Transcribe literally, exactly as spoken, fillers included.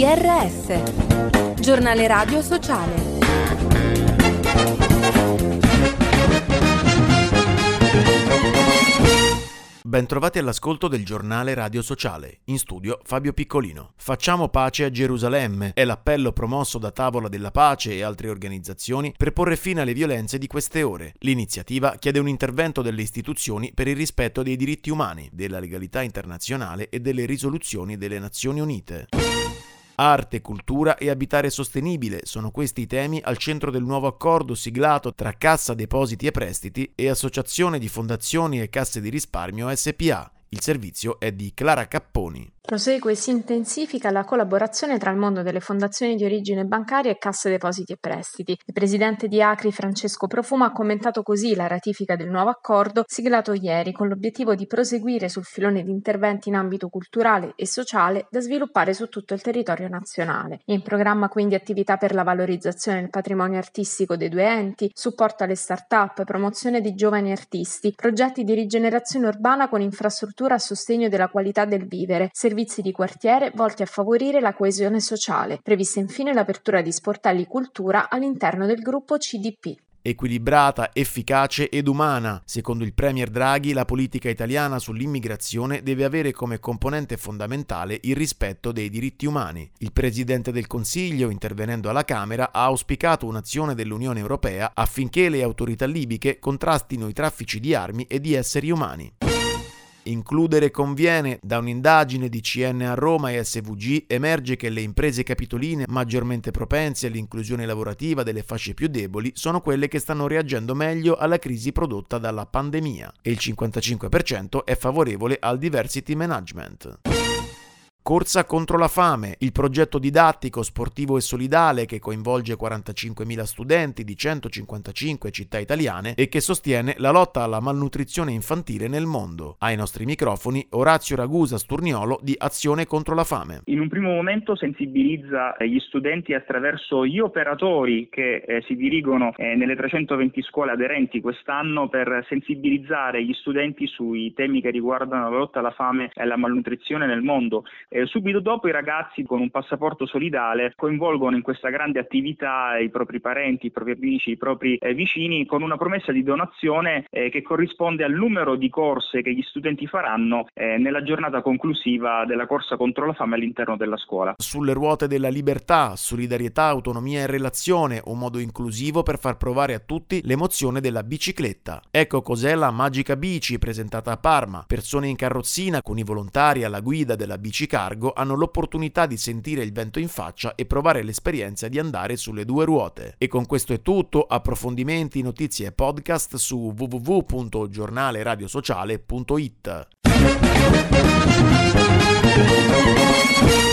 R S, Giornale Radio Sociale. Bentrovati all'ascolto del Giornale Radio Sociale. In studio Fabio Piccolino. Facciamo pace a Gerusalemme è l'appello promosso da Tavola della Pace e altre organizzazioni per porre fine alle violenze di queste ore. L'iniziativa chiede un intervento delle istituzioni per il rispetto dei diritti umani, della legalità internazionale e delle risoluzioni delle Nazioni Unite. Arte, cultura e abitare sostenibile sono questi i temi al centro del nuovo accordo siglato tra Cassa Depositi e Prestiti e Associazione di Fondazioni e Casse di Risparmio S P A. Il servizio è di Clara Capponi. Prosegue e si intensifica la collaborazione tra il mondo delle fondazioni di origine bancaria e Casse Depositi e Prestiti. Il presidente di Acri, Francesco Profuma, ha commentato così la ratifica del nuovo accordo siglato ieri con l'obiettivo di proseguire sul filone di interventi in ambito culturale e sociale da sviluppare su tutto il territorio nazionale. In programma quindi attività per la valorizzazione del patrimonio artistico dei due enti, supporto alle start-up, promozione di giovani artisti, progetti di rigenerazione urbana con infrastruttura a sostegno della qualità del vivere, servizi di quartiere volti a favorire la coesione sociale. Prevista infine l'apertura di sportelli cultura all'interno del gruppo C D P. Equilibrata, efficace ed umana. Secondo il premier Draghi, la politica italiana sull'immigrazione deve avere come componente fondamentale il rispetto dei diritti umani. Il presidente del Consiglio, intervenendo alla Camera, ha auspicato un'azione dell'Unione Europea affinché le autorità libiche contrastino i traffici di armi e di esseri umani. Includere conviene. Da un'indagine di C N A Roma e S V G emerge che le imprese capitoline maggiormente propense all'inclusione lavorativa delle fasce più deboli sono quelle che stanno reagendo meglio alla crisi prodotta dalla pandemia e il cinquantacinque per cento è favorevole al diversity management. Corsa contro la fame, il progetto didattico, sportivo e solidale che coinvolge quarantacinquemila studenti di centocinquantacinque città italiane e che sostiene la lotta alla malnutrizione infantile nel mondo. Ai nostri microfoni Orazio Ragusa Sturniolo di Azione contro la fame. In un primo momento sensibilizza gli studenti attraverso gli operatori che eh, si dirigono eh, nelle trecentoventi scuole aderenti quest'anno per sensibilizzare gli studenti sui temi che riguardano la lotta alla fame e alla malnutrizione nel mondo. Eh, subito dopo i ragazzi con un passaporto solidale coinvolgono in questa grande attività i propri parenti, i propri amici, i propri eh, vicini con una promessa di donazione eh, che corrisponde al numero di corse che gli studenti faranno eh, nella giornata conclusiva della corsa contro la fame all'interno della scuola. Sulle ruote della libertà, solidarietà, autonomia e relazione, un modo inclusivo per far provare a tutti l'emozione della bicicletta. Ecco cos'è la Magica Bici presentata a Parma. Persone in carrozzina con i volontari alla guida della bicicargo hanno l'opportunità di sentire il vento in faccia e provare l'esperienza di andare sulle due ruote. E con questo è tutto. Approfondimenti, notizie e podcast su w w w punto giornale radio sociale punto it.